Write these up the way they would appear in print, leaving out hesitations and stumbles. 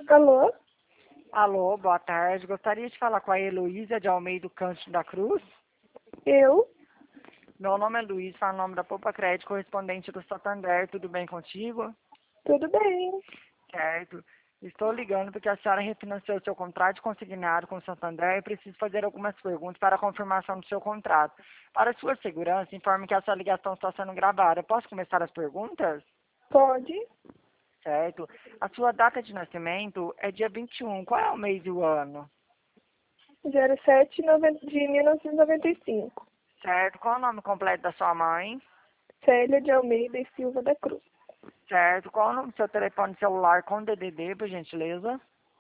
Alô? Alô, boa tarde. Gostaria de falar com a Heloísa de Almeida Cândido da Cruz. Eu? Meu nome é Luiz, falo em nome da Poupa Crédito, correspondente do Santander. Tudo bem contigo? Tudo bem. Certo. Estou ligando porque a senhora refinanciou seu contrato de consignado com o Santander e preciso fazer algumas perguntas para a confirmação do seu contrato. Para sua segurança, informe que essa ligação está sendo gravada. Posso começar as perguntas? Pode? Certo. A sua data de nascimento é dia 21. Qual é o mês e o ano? 07 de 1995. Certo. Qual é o nome completo da sua mãe? Célia de Almeida e Silva da Cruz. Certo. Qual é o nome do seu telefone celular com DDD, por gentileza?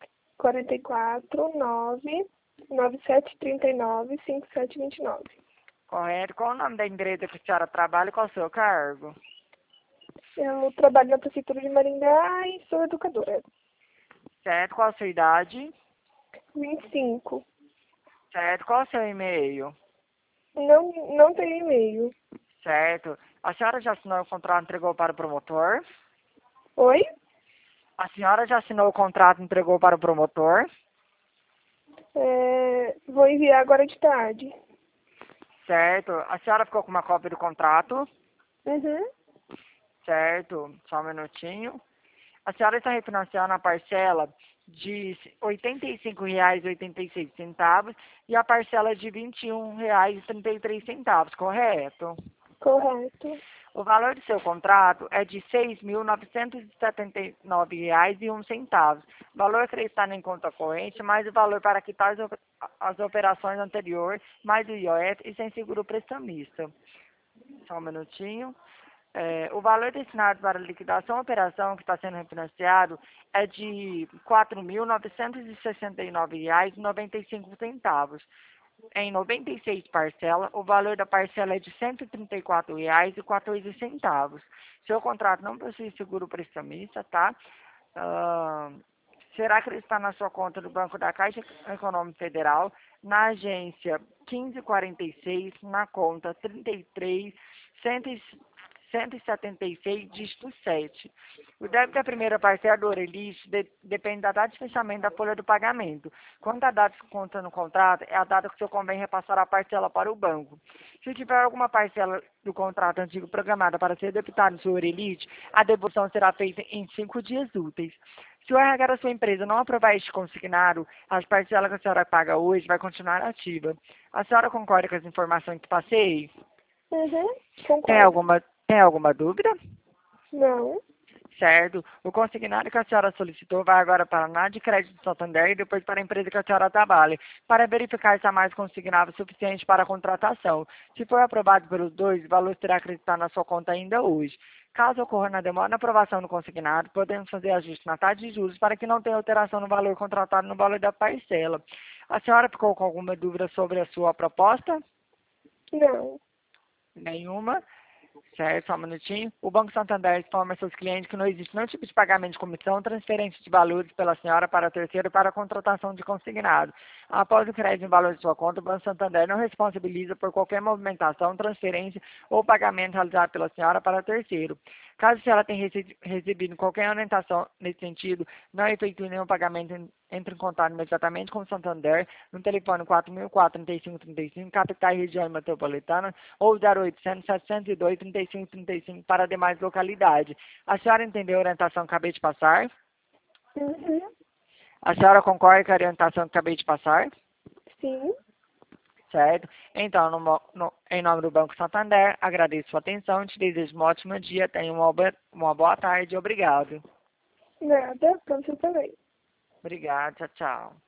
44 9 9739 5729. Correto. Qual é o nome da empresa que a senhora trabalha e qual é o seu cargo? Eu trabalho na Prefeitura de Maringá e sou educadora. Certo. Qual a sua idade? 25. Certo. Qual é o seu e-mail? Não tenho e-mail. Certo. A senhora já assinou o contrato e entregou para o promotor? Oi? A senhora já assinou o contrato e entregou para o promotor? Vou enviar agora de tarde. Certo. A senhora ficou com uma cópia do contrato? Uhum. Certo. Só um minutinho. A senhora está refinanciando a parcela de R$ 85,86 e a parcela de R$ 21,33, correto? Correto. O valor do seu contrato é de R$ 6.979,01. Valor acreditado em conta corrente, mais o valor para quitar as operações anteriores, mais o IOF e sem seguro prestamista. Só um minutinho. O valor destinado para liquidação da operação que está sendo refinanciado é de R$ 4.969,95. Em 96 parcelas, o valor da parcela é de R$ 134,14. Seu contrato não possui seguro prestamista, tá? Ah, será acreditado na sua conta do Banco da Caixa Econômica Federal, na agência 1546, na conta 33 176, dígito 7. O débito da primeira parcela do Orelite depende da data de fechamento da folha do pagamento. Quando a data que conta no contrato, é a data que o seu convém repassar a parcela para o banco. Se tiver alguma parcela do contrato antigo programada para ser debitada no seu Orelite, a devolução será feita em 5 dias úteis. Se o RH da sua empresa não aprovar este consignado, as parcelas que a senhora paga hoje vai continuar ativa. A senhora concorda com as informações que passei? Uhum. Tem Concordo. alguma dúvida? Não. Certo. O consignado que a senhora solicitou vai agora para a ANAD de Crédito do Santander e depois para a empresa que a senhora trabalha, para verificar se há mais consignado suficiente para a contratação. Se for aprovado pelos dois, o valor será acreditado na sua conta ainda hoje. Caso ocorra na demora na aprovação do consignado, podemos fazer ajuste na taxa de juros para que não tenha alteração no valor contratado no valor da parcela. A senhora ficou com alguma dúvida sobre a sua proposta? Não. Nenhuma? Certo, só um minutinho. O Banco Santander informa seus clientes que não existe nenhum tipo de pagamento de comissão, transferência de valores pela senhora para terceiro para a contratação de consignado. Após o crédito em valor de sua conta, o Banco Santander não responsabiliza por qualquer movimentação, transferência ou pagamento realizado pela senhora para terceiro. Caso a senhora tenha recebido qualquer orientação nesse sentido, não efetue nenhum pagamento, entre em contato imediatamente com o Santander no telefone 4004-3535, capital e região metropolitana, ou 0800-702-3535 para demais localidades. A senhora entendeu a orientação que acabei de passar? Uhum. A senhora concorda com a orientação que acabei de passar? Sim. Certo? Então, em nome do Banco Santander, agradeço sua atenção, te desejo um ótimo dia, tenha uma boa tarde, obrigado. Nada. Pra você também. Obrigado, tchau, tchau.